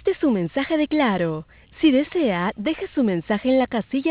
Este es su mensaje de Claro. Si desea, deje su mensaje en la casilla